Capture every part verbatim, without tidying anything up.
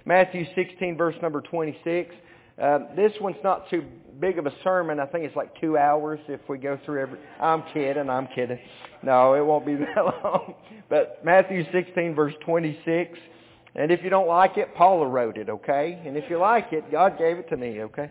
Matthew sixteen, verse number twenty-six. Uh, this one's not too big of a sermon. I think it's like two hours if we go through every... I'm kidding, I'm kidding. No, it won't be that long. But Matthew sixteen, verse twenty-six. And if you don't like it, Paula wrote it, okay? And if you like it, God gave it to me, okay?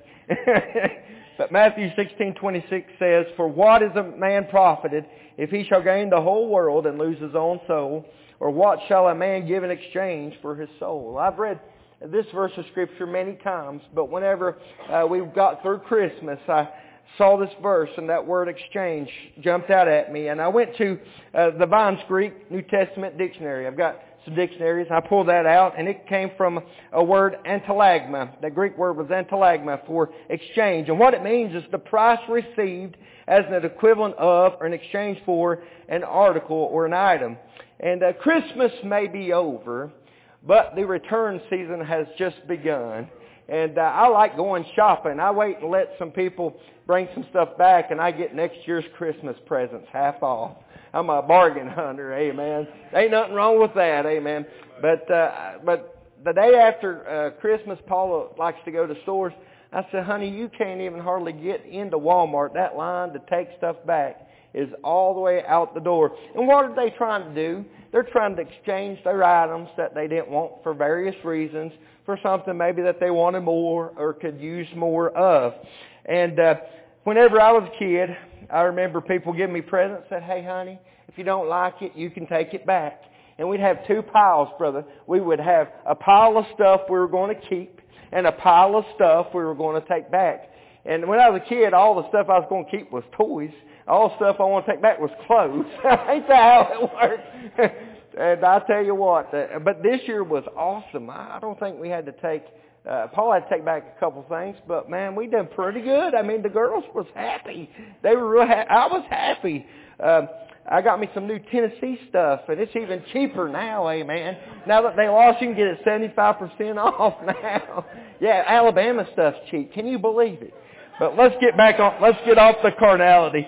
But Matthew sixteen, twenty-six says, "For what is a man profited if he shall gain the whole world and lose his own soul? Or what shall a man give in exchange for his soul?" I've read this verse of Scripture many times, but whenever uh, we got through Christmas, I saw this verse and that word exchange jumped out at me. And I went to uh, the Vines Greek New Testament Dictionary. I've got some dictionaries. I pulled that out, and it came from a word antalagma. The Greek word was antalagma for exchange. And what it means is the price received as an equivalent of or an exchange for an article or an item. And uh, Christmas may be over, but the return season has just begun. And uh, I like going shopping. I wait and let some people bring some stuff back, and I get next year's Christmas presents half off. I'm a bargain hunter, amen. Ain't nothing wrong with that, amen. But uh, but the day after uh, Christmas, Paula likes to go to stores. I said, "Honey, you can't even hardly get into Walmart. That line to take stuff back is all the way out the door." And what are they trying to do? They're trying to exchange their items that they didn't want for various reasons for something maybe that they wanted more or could use more of. And uh, whenever I was a kid, I remember people giving me presents and said, "Hey, honey, if you don't like it, you can take it back." And we'd have two piles, brother. We would have a pile of stuff we were going to keep and a pile of stuff we were going to take back. And when I was a kid, all the stuff I was going to keep was toys. All the stuff I want to take back was clothes. Ain't that how it works? And I tell you what, uh, but this year was awesome. I don't think we had to take, uh, Paul had to take back a couple things, but man, we done pretty good. I mean, the girls was happy. They were real happy. I was happy. Um, I got me some new Tennessee stuff, and it's even cheaper now, amen. Now that they lost, you can get it seventy-five percent off now. Yeah, Alabama stuff's cheap. Can you believe it? But let's get back on, let's get off the carnality.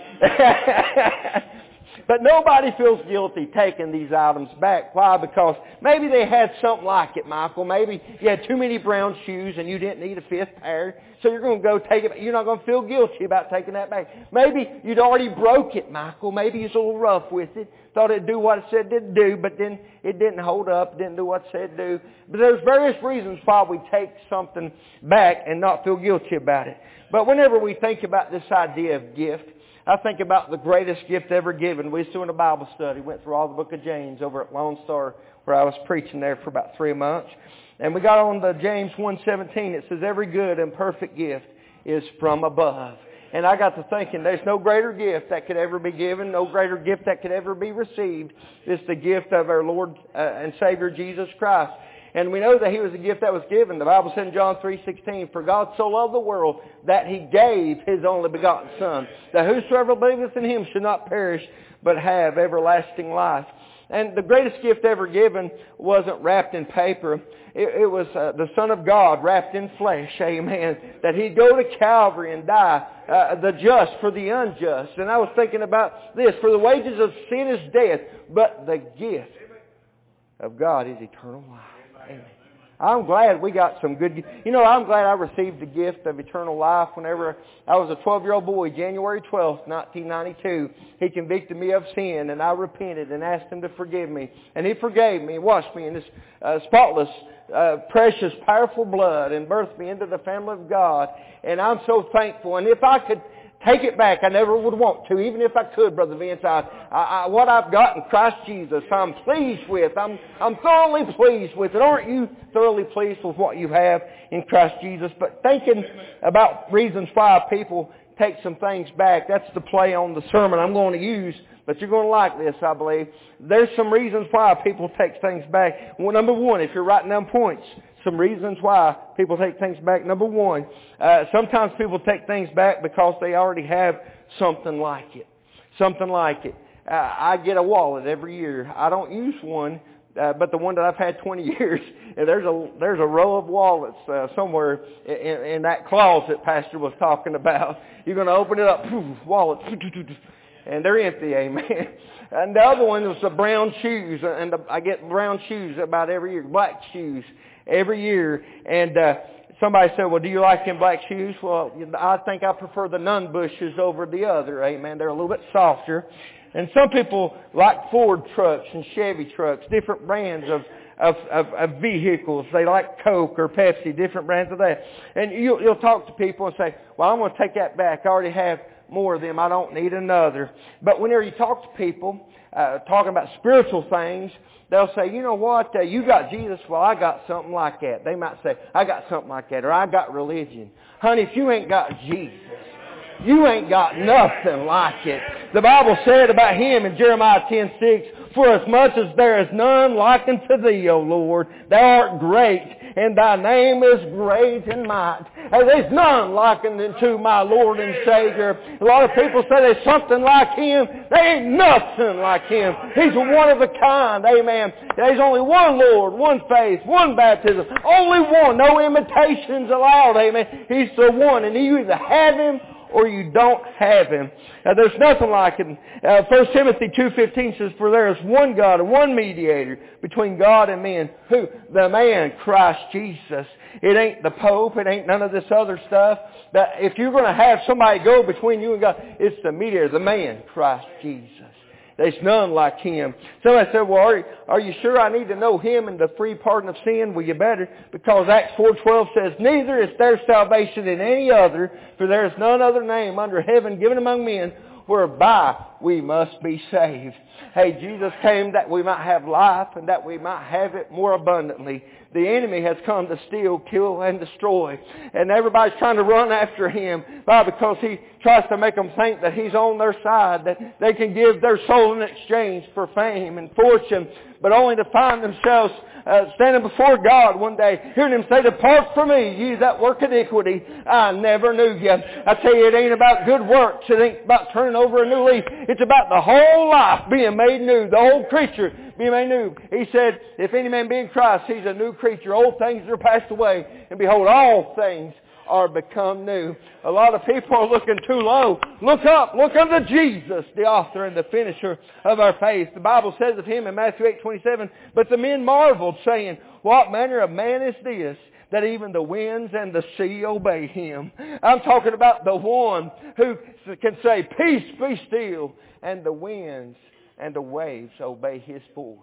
But nobody feels guilty taking these items back. Why? Because maybe they had something like it, Michael. Maybe you had too many brown shoes and you didn't need a fifth pair. So you're going to go take it. You're not going to feel guilty about taking that back. Maybe you'd already broke it, Michael. Maybe you was a little rough with it. Thought it'd do what it said it'd do, but then it didn't hold up. Didn't do what it said it'd do. But there's various reasons why we take something back and not feel guilty about it. But whenever we think about this idea of gift, I think about the greatest gift ever given. We was doing a Bible study, went through all the book of James over at Lone Star, where I was preaching there for about three months. And we got on the James one seventeen. It says, "Every good and perfect gift is from above." And I got to thinking, there's no greater gift that could ever be given, no greater gift that could ever be received. It's the gift of our Lord uh, and Savior Jesus Christ. And we know that He was a gift that was given. The Bible said in John three sixteen, "For God so loved the world that He gave His only begotten Son, that whosoever believeth in Him should not perish, but have everlasting life." And the greatest gift ever given wasn't wrapped in paper. It, it was uh, the Son of God wrapped in flesh, amen, that He'd go to Calvary and die, uh, the just for the unjust. And I was thinking about this, for the wages of sin is death, but the gift of God is eternal life. Amen. I'm glad we got some good... You know, I'm glad I received the gift of eternal life whenever I was a twelve-year-old boy, January twelfth, nineteen ninety-two. He convicted me of sin, and I repented and asked Him to forgive me. And He forgave me, washed me in His uh, spotless, uh, precious, powerful blood, and birthed me into the family of God. And I'm so thankful. And if I could take it back, I never would want to, even if I could, Brother Vince. I, I, I, what I've got in Christ Jesus, I'm pleased with. I'm, I'm thoroughly pleased with it. Aren't you thoroughly pleased with what you have in Christ Jesus? But thinking about reasons why people take some things back, that's the play on the sermon I'm going to use. But you're going to like this, I believe. There's some reasons why people take things back. Well, number one, if you're writing down points, some reasons why people take things back. Number one, uh, sometimes people take things back because they already have something like it. Something like it. Uh, I get a wallet every year. I don't use one, uh, but the one that I've had twenty years, and there's a there's a row of wallets uh, somewhere in, in that closet Pastor was talking about. You're going to open it up, poof, wallets, and they're empty, amen. And the other one was the brown shoes, and the, I get brown shoes about every year, black shoes. every year. And uh, somebody said, well, do you like them black shoes? Well, I think I prefer the Nunn Bushes over the other. Amen. They're a little bit softer. And some people like Ford trucks and Chevy trucks, different brands of Of, of, of vehicles. They like Coke or Pepsi, different brands of that. And you'll, you'll talk to people and say, well, I'm going to take that back. I already have more of them. I don't need another. But whenever you talk to people, uh, talking about spiritual things, they'll say, you know what, uh, you got Jesus, well, I got something like that. They might say, I got something like that, or I got religion. Honey, if you ain't got Jesus, you ain't got nothing like it. The Bible said about Him in Jeremiah ten six, for as much as there is none like unto Thee, O Lord, Thou art great, and Thy name is great in might. And there's none like unto my Lord and Savior. A lot of people say there's something like Him. There ain't nothing like Him. He's one of a kind. Amen. There's only one Lord, one faith, one baptism. Only one. No imitations allowed. Amen. He's the one. And you either have Him or you don't have Him. Now, there's nothing like Him. Uh, First Timothy two fifteen says, for there is one God and one mediator between God and men. Who? The man, Christ Jesus. It ain't the Pope. It ain't none of this other stuff. But if you're going to have somebody go between you and God, it's the mediator, the man, Christ Jesus. There's none like Him. Somebody said, well, are you, are you sure I need to know Him and the free pardon of sin? Well, you better, because Acts four twelve says, neither is there salvation in any other, for there is none other name under heaven given among men whereby we must be saved. Hey, Jesus came that we might have life and that we might have it more abundantly. The enemy has come to steal, kill, and destroy. And everybody's trying to run after Him. Why? Because he tries to make them think that He's on their side, that they can give their soul in exchange for fame and fortune, but only to find themselves uh, standing before God one day, hearing Him say, depart from me, ye that work iniquity, I never knew you. I tell you, it ain't about good works. It ain't about turning over a new leaf. It's about the whole life being made new, the whole creature being made new. He said, if any man be in Christ, he's a new creature. Old things are passed away, and behold, all things are become new. A lot of people are looking too low. Look up. Look unto Jesus, the author and the finisher of our faith. The Bible says of Him in Matthew eight twenty-seven, but the men marveled, saying, what manner of man is this, that even the winds and the sea obey Him? I'm talking about the one who can say, peace, be still, and the winds and the waves obey His voice.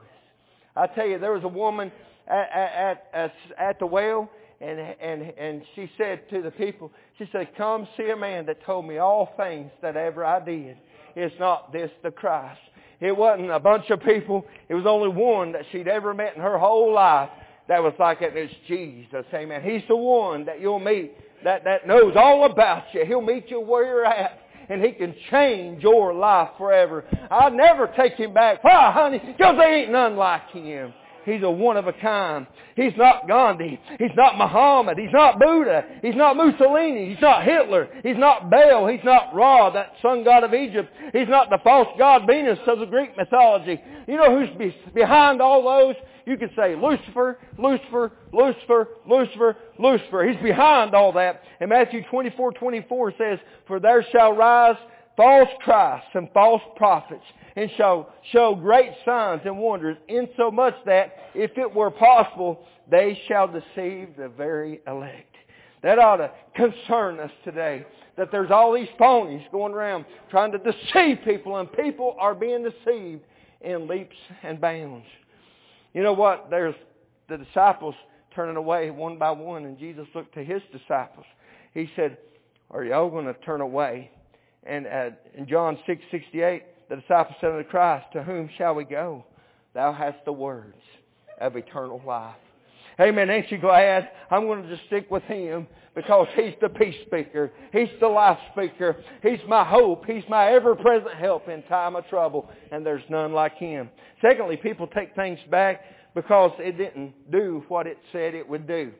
I tell you, there was a woman at, at, at, at the well, and, and, and she said to the people, she said, come see a man that told me all things that ever I did. Is not this the Christ? It wasn't a bunch of people. It was only one that she'd ever met in her whole life that was like it. It's Jesus. Amen. He's the one that you'll meet that, that knows all about you. He'll meet you where you're at. And He can change your life forever. I'll never take Him back. Why, honey? Because there ain't none like Him. He's a one of a kind. He's not Gandhi. He's not Muhammad. He's not Buddha. He's not Mussolini. He's not Hitler. He's not Baal. He's not Ra, that sun god of Egypt. He's not the false god Venus of the Greek mythology. You know who's be behind all those? You can say Lucifer, Lucifer, Lucifer, Lucifer, Lucifer. He's behind all that. And Matthew twenty-four twenty-four says, for there shall rise false Christs and false prophets, and shall show great signs and wonders, insomuch that, if it were possible, they shall deceive the very elect. That ought to concern us today, that there's all these phonies going around trying to deceive people, and people are being deceived in leaps and bounds. You know what? There's the disciples turning away one by one, and Jesus looked to His disciples. He said, are y'all going to turn away? And uh, in John six sixty-eight, the disciples said unto Christ, to whom shall we go? Thou hast the words of eternal life. Amen. Ain't you glad? I'm going to just stick with Him because He's the peace speaker. He's the life speaker. He's my hope. He's my ever-present help in time of trouble. And there's none like Him. Secondly, people take things back because it didn't do what it said it would do.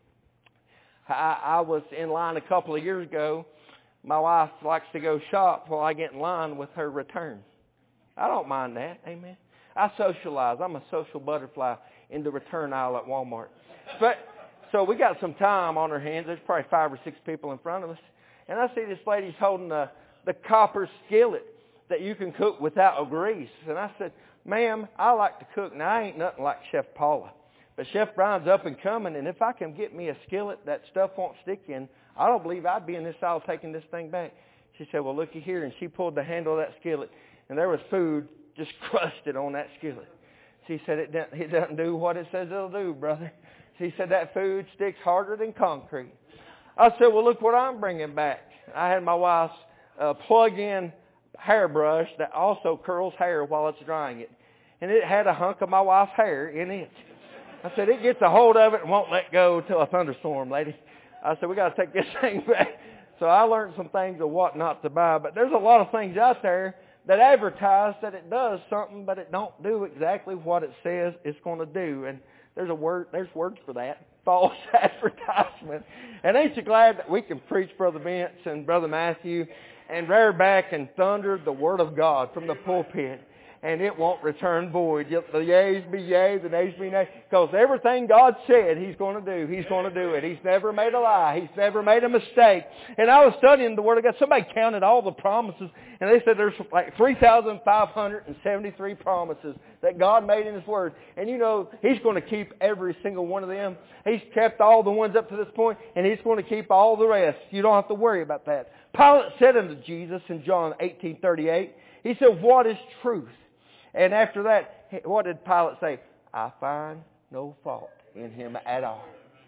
I, I was in line a couple of years ago. My wife likes to go shop while I get in line with her return. I don't mind that. Amen. I socialize. I'm a social butterfly in the return aisle at Walmart. But, so we got some time on our hands. There's probably five or six people in front of us. And I see this lady's holding the, the copper skillet that you can cook without a grease. And I said, ma'am, I like to cook. Now, I ain't nothing like Chef Paula. But Chef Brian's up and coming, and if I can get me a skillet that stuff won't stick in, I don't believe I'd be in this aisle taking this thing back. She said, well, looky here. And she pulled the handle of that skillet, and there was food just crusted on that skillet. She said, it doesn't, it doesn't do what it says it'll do, brother. She said, that food sticks harder than concrete. I said, well, look what I'm bringing back. I had my wife's uh, plug-in hairbrush that also curls hair while it's drying it. And it had a hunk of my wife's hair in it. I said, it gets a hold of it and won't let go till a thunderstorm, lady. I said, we got to take this thing back. So I learned some things of what not to buy. But there's a lot of things out there that advertise that it does something, but it don't do exactly what it says it's going to do. And there's a word, there's words for that. False advertisement. And ain't you glad that we can preach, Brother Vince and Brother Matthew, and rear back and thunder the Word of God from the pulpit, and it won't return void. The yeas be yea, the nays be nay. Because everything God said He's going to do, He's going to do it. He's never made a lie. He's never made a mistake. And I was studying the Word of God. Somebody counted all the promises, and they said there's like three thousand five hundred seventy-three promises that God made in His Word. And you know, He's going to keep every single one of them. He's kept all the ones up to this point, and He's going to keep all the rest. You don't have to worry about that. Pilate said unto Jesus in John eighteen thirty-eight, he said, what is truth? And after that, what did Pilate say? I find no fault in Him at all.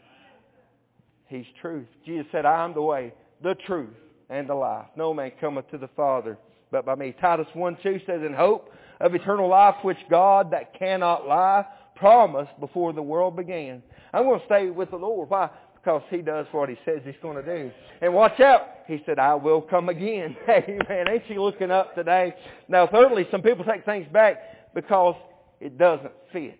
He's truth. Jesus said, I am the way, the truth, and the life. No man cometh to the Father but by me. Titus one two says, in hope of eternal life, which God that cannot lie promised before the world began. I'm going to stay with the Lord. Why? Because He does what He says He's going to do. And watch out. He said, I will come again. Amen. Ain't you looking up today? Now, thirdly, some people take things back because it doesn't fit.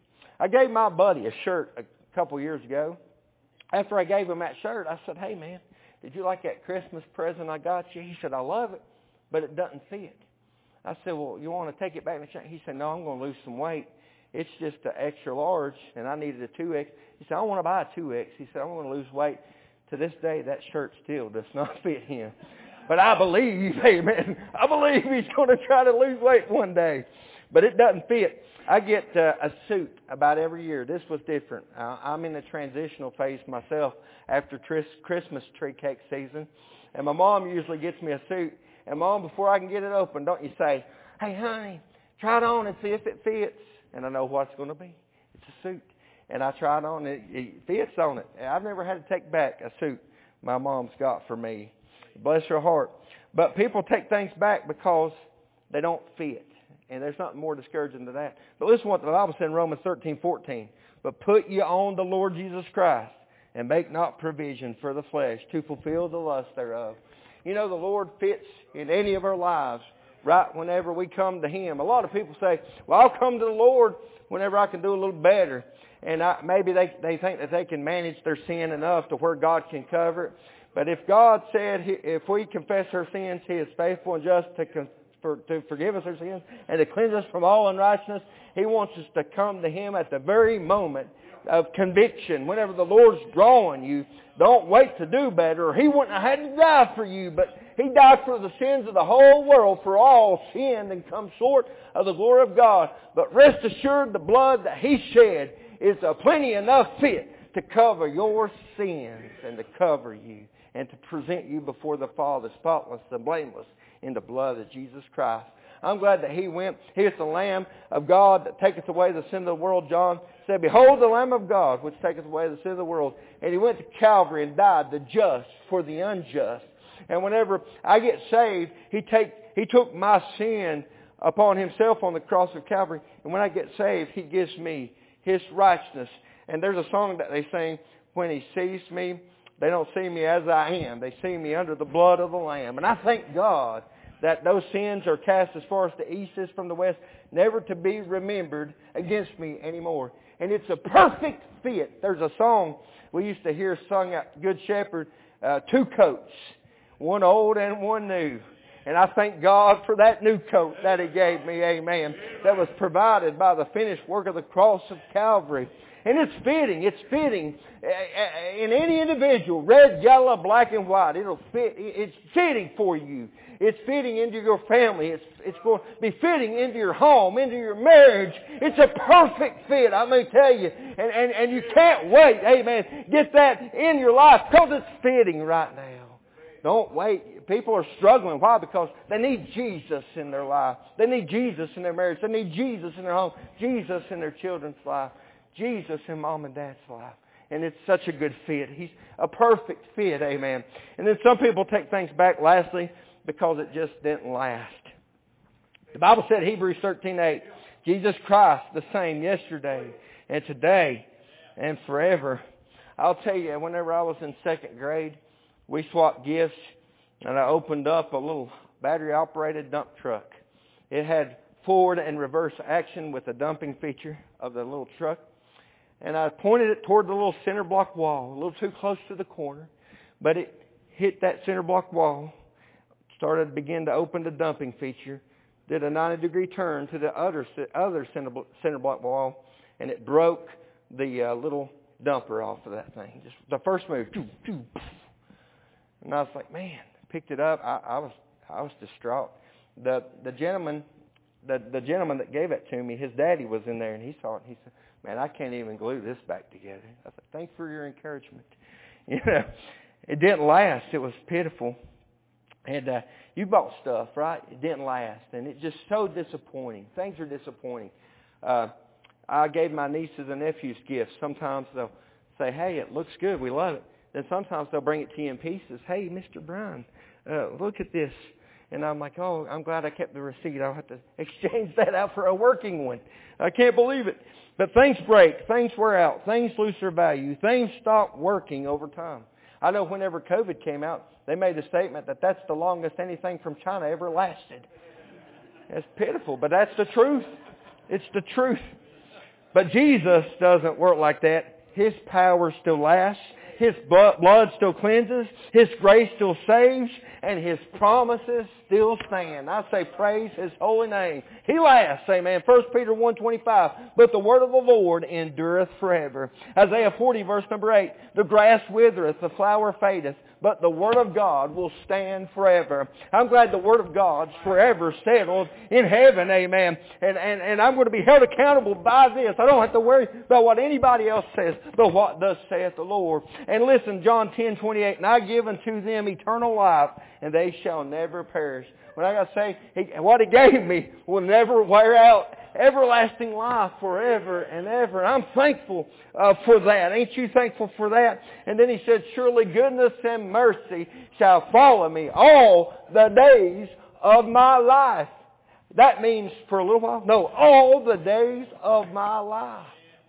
I gave my buddy a shirt a couple years ago. After I gave him that shirt, I said, hey, man, did you like that Christmas present I got you? He said, I love it, but it doesn't fit. I said, well, you want to take it back and change? He said, no, I'm going to lose some weight. It's just an extra large, and I needed a two X. He said, I want to buy a two X. He said, I want to lose weight. To this day, that shirt still does not fit him. But I believe, amen, I believe he's going to try to lose weight one day. But it doesn't fit. I get uh, a suit about every year. This was different. Uh, I'm in the transitional phase myself after tris- Christmas tree cake season. And my mom usually gets me a suit. And Mom, before I can get it open, don't you say, hey, honey, try it on and see if it fits. And I know what it's going to be. It's a suit. And I tried on it. It fits on it. I've never had to take back a suit my mom's got for me. Bless her heart. But people take things back because they don't fit. And there's nothing more discouraging than that. But listen to what the Bible said in Romans thirteen fourteen. But put ye on the Lord Jesus Christ, and make not provision for the flesh to fulfill the lust thereof. You know, the Lord fits in any of our lives right whenever we come to Him. A lot of people say, well, I'll come to the Lord whenever I can do a little better. And I, maybe they, they think that they can manage their sin enough to where God can cover it. But if God said, if we confess our sins, He is faithful and just to, con, for, to forgive us our sins and to cleanse us from all unrighteousness, He wants us to come to Him at the very moment of conviction. Whenever the Lord's drawing you, don't wait to do better. He wouldn't have had to die for you, but He died for the sins of the whole world, for all sinned and come short of the glory of God. But rest assured, the blood that He shed is a plenty enough fit to cover your sins and to cover you and to present you before the Father spotless and blameless in the blood of Jesus Christ. I'm glad that He went. He is the Lamb of God that taketh away the sin of the world. John said, behold the Lamb of God which taketh away the sin of the world. And He went to Calvary and died the just for the unjust. And whenever I get saved, He take He took my sin upon Himself on the cross of Calvary. And when I get saved, He gives me His righteousness. And there's a song that they sing, when He sees me, they don't see me as I am. They see me under the blood of the Lamb. And I thank God that those sins are cast as far as the east is from the west, never to be remembered against me anymore. And it's a perfect fit. There's a song we used to hear sung at Good Shepherd, uh, two coats, one old and one new. And I thank God for that new coat that He gave me, amen, that was provided by the finished work of the cross of Calvary. And it's fitting. It's fitting in any individual, red, yellow, black, and white. It'll fit. It's fitting for you. It's fitting into your family. It's, it's going to be fitting into your home, into your marriage. It's a perfect fit, I'm going to tell you. And, and, and you can't wait, amen, get that in your life because it's fitting right now. Don't wait. People are struggling. Why? Because they need Jesus in their life. They need Jesus in their marriage. They need Jesus in their home. Jesus in their children's life. Jesus in mom and dad's life. And it's such a good fit. He's a perfect fit, amen. And then some people take things back, lastly, because it just didn't last. The Bible said, Hebrews thirteen eight, Jesus Christ the same yesterday and today and forever. I'll tell you, whenever I was in second grade, we swapped gifts, and I opened up a little battery-operated dump truck. It had forward and reverse action with a dumping feature of the little truck. And I pointed it toward the little center block wall, a little too close to the corner. But it hit that center block wall, started to begin to open the dumping feature, did a ninety degree turn to the other other center, center block wall, and it broke the uh, little dumper off of that thing. Just the first move. Choo, choo, and I was like, man, picked it up. I, I was I was distraught. The the gentleman the, the gentleman that gave it to me, his daddy was in there, and he saw it, and he said, man, I can't even glue this back together. I said, thanks for your encouragement. You know, it didn't last. It was pitiful. And uh, you bought stuff, right? It didn't last. And it's just so disappointing. Things are disappointing. Uh, I gave my nieces and nephews gifts. Sometimes they'll say, hey, it looks good. We love it. Then sometimes they'll bring it to you in pieces. Hey, Mister Brown, uh, look at this. And I'm like, oh, I'm glad I kept the receipt. I'll have to exchange that out for a working one. I can't believe it. But things break. Things wear out. Things lose their value. Things stop working over time. I know whenever COVID came out, they made a statement that that's the longest anything from China ever lasted. It's pitiful, but that's the truth. It's the truth. But Jesus doesn't work like that. His power still lasts. His blood still cleanses. His grace still saves. And His promises still stand. I say praise His holy name. He lasts, amen. First Peter one twenty-five. But the word of the Lord endureth forever. Isaiah forty verse number eight. The grass withereth, the flower fadeth, but the word of God will stand forever. I'm glad the word of God's forever settled in heaven, amen. And, and, and I'm going to be held accountable by this. I don't have to worry about what anybody else says, but what thus saith the Lord. And listen, John ten twenty-eight, and I give unto them eternal life, and they shall never perish. What I got to say, he, what He gave me will never wear out. Everlasting life forever and ever. And I'm thankful uh, for that. Ain't you thankful for that? And then He said, surely goodness and mercy shall follow me all the days of my life. That means for a little while? No, all the days of my life.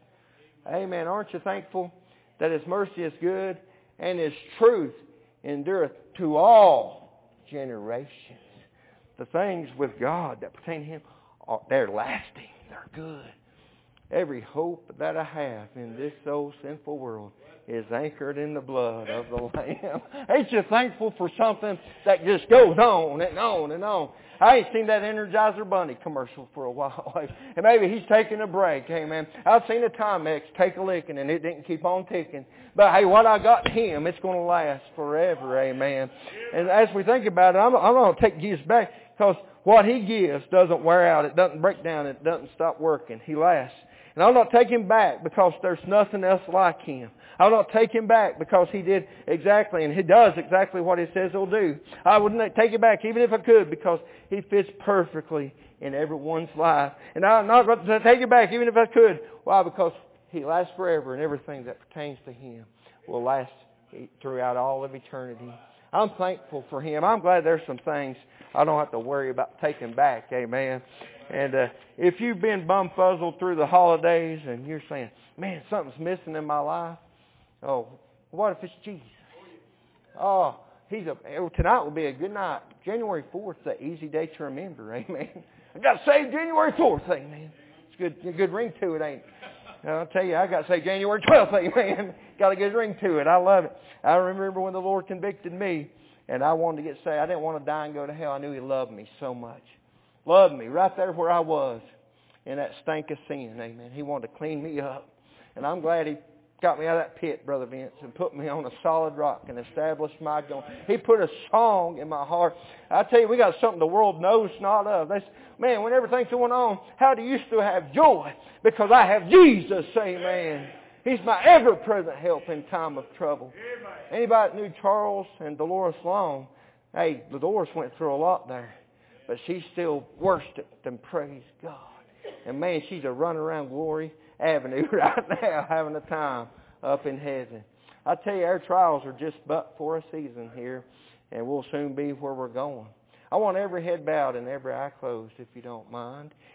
Amen. Aren't you thankful that His mercy is good and His truth endureth to all generations? The things with God that pertain to Him, they're lasting. They're good. Every hope that I have in this old sinful world is anchored in the blood of the Lamb. Ain't you thankful for something that just goes on and on and on? I ain't seen that Energizer Bunny commercial for a while. And maybe he's taking a break. Amen. I've seen a Timex take a licking and it didn't keep on ticking. But hey, what I got in Him, it's going to last forever. Amen. And as we think about it, I'm, I'm going to take Jesus back because what He gives doesn't wear out. It doesn't break down. It doesn't stop working. He lasts. And I'll not take Him back because there's nothing else like Him. I'll not take Him back because He did exactly, and He does exactly what He says He'll do. I wouldn't take it back even if I could because He fits perfectly in everyone's life. And I'm not going to take it back even if I could. Why? Because He lasts forever and everything that pertains to Him will last throughout all of eternity. I'm thankful for Him. I'm glad there's some things I don't have to worry about taking back. Amen. And uh, if you've been bum-fuzzled through the holidays and you're saying, man, something's missing in my life. Oh, what if it's Jesus? Oh, he's a, tonight will be a good night. January fourth is an easy day to remember. Amen. I got to say January fourth. Amen. It's good, a good ring to it, ain't it? I'll tell you, I got to say January twelfth. Amen. Got a good ring to it. I love it. I remember when the Lord convicted me and I wanted to get saved. I didn't want to die and go to hell. I knew He loved me so much. Loved me right there where I was in that stink of sin. Amen. He wanted to clean me up. And I'm glad He got me out of that pit, Brother Vince, and put me on a solid rock and established my going. He put a song in my heart. I tell you, we got something the world knows not of. They say, man, when everything's going on, how do you still have joy? Because I have Jesus, amen. He's my ever-present help in time of trouble. Anybody that knew Charles and Dolores Long, hey, Dolores went through a lot there. But she still worshiped and praised God. And man, she's a run around Glory Avenue right now having a time up in heaven. I tell you, our trials are just but for a season here, and we'll soon be where we're going. I want every head bowed and every eye closed, if you don't mind.